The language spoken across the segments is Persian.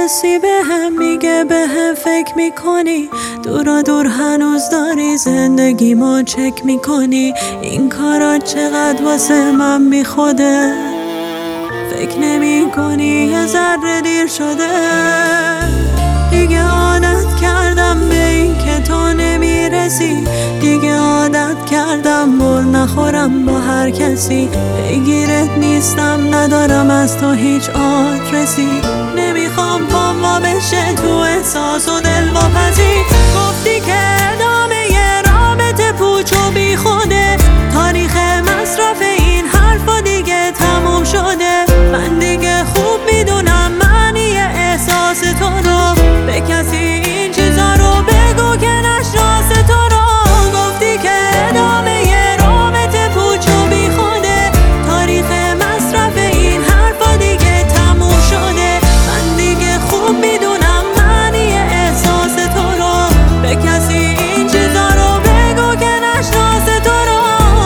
کسی به هم میگه به هم فکر میکنی، دورا دور هنوز داری زندگی ما چک میکنی. این کارا چقدر واسه من بی خوده، فکر نمی کنی یه ذره دیر شده. دیگه عادت کردم به این که تو نمیرسی، دیگه عادت کردم بر نخورم با هر کسی. پیگیرت نیستم، ندارم از تو هیچ آدرسی. نمیخوام پام وا بشه تو احساس و دلواپسی. گفتی که ادامه یه رابطه پوچ و بی خوده، تاریخ مصرف این حرفا دیگه تموم شده. من دیگه خوب میدونم معنی احساس تو رو، به کسی این چیزا رو بگو که نشناس تو رو. گفتی که ادامه یه رابطه پوچ و بی خوده، تاریخ مصرف این حرفا دیگه تموم شده. من دیگه خوب میدونم معنی احساس تو رو، به کسی این چیزا رو بگو که نشناس تو رو.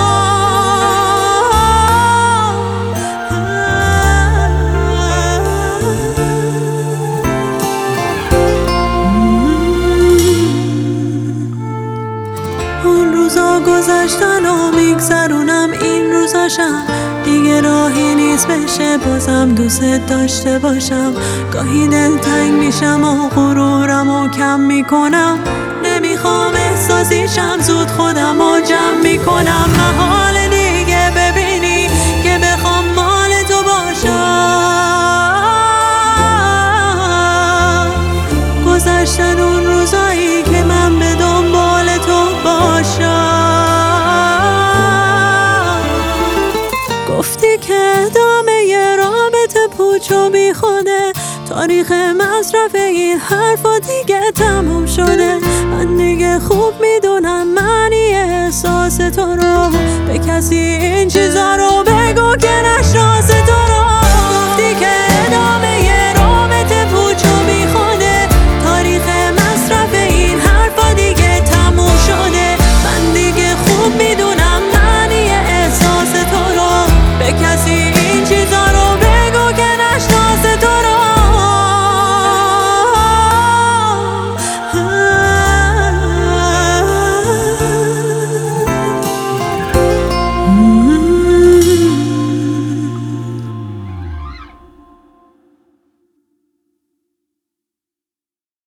اون روزا گذشتن و میگذرونم این روزاشم، دیگه راهی نیست بشه بازم دوست داشته باشم. گاهی دلتنگ میشم و غرورم و کم میکنم، نمیخوام احساسیشم زود خودم و جمع میکنم. محال دیگه ببینی که بخوام مال تو باشم. گذشتن اون روزایی که من به دنبال تو باشم. گفتی که ادامه یه رابطه پوچ و بی خوده، تاریخ مصرف این حرفا دیگه تموم شده. من دیگه خوب میدونم معنی احساس تو رو، به کسی این چیزا رو بگو که